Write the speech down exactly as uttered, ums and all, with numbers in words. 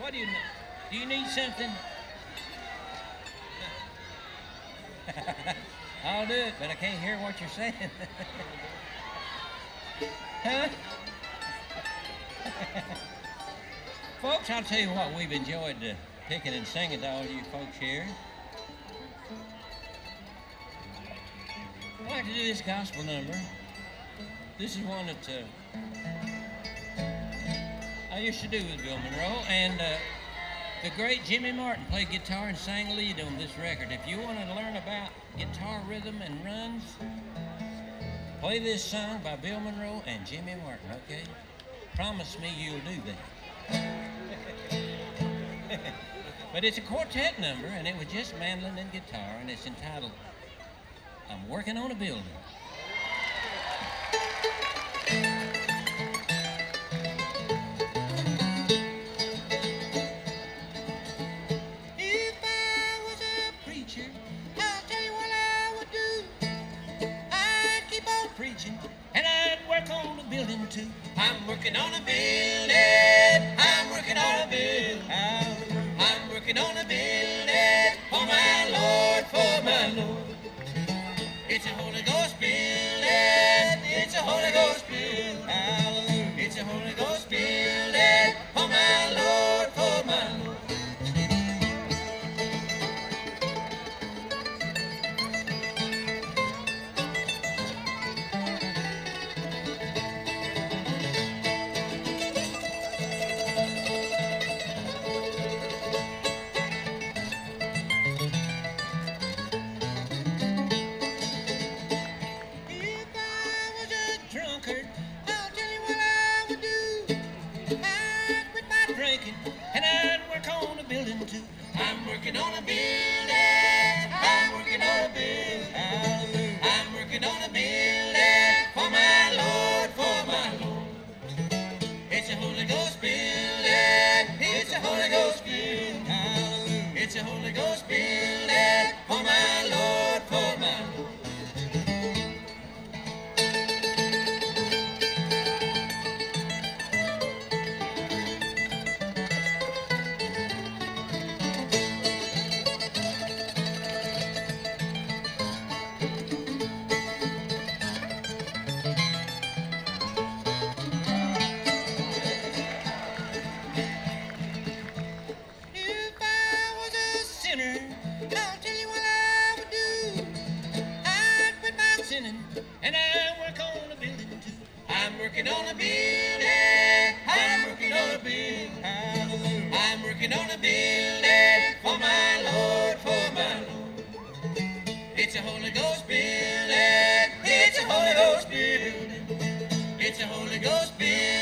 What do you need? Do you need something? I'll do it, but I can't hear what you're saying. Huh? Folks, I'll tell you what, we've enjoyed uh, picking and singing to all you folks here. I'd like to do this gospel number. This is one that uh, I used to do with Bill Monroe, and uh, the great Jimmy Martin played guitar and sang lead on this record. If you want to learn about guitar rhythm and runs, play this song by Bill Monroe and Jimmy Martin, okay? Promise me you'll do that. But it's a quartet number, and it was just mandolin and guitar, and it's entitled, I'm Working on a Building. If I was a preacher, I'll tell you what I would do. I'd keep on preaching, and I'd work on the building too. I'm working on a building. I'm working on a building. I'm working on a building for my Lord, for my Lord. It's a Holy Ghost building. It's a Holy Ghost building. Hallelujah. It's a Holy Ghost building for my Lord, for my Lord. I'm working on a building. I'm working on a building. Hallelujah. I'm working on a building for my Lord, for my Lord. It's a Holy Ghost building. It's a Holy Ghost building. Hallelujah. It's a Holy Ghost building for my Lord, for my Lord. And I work on a building too. I'm working on a building. I'm working on a building. Hallelujah. I'm working on a building for my Lord, for my Lord. It's a Holy Ghost building. It's a Holy Ghost building. It's a Holy Ghost building.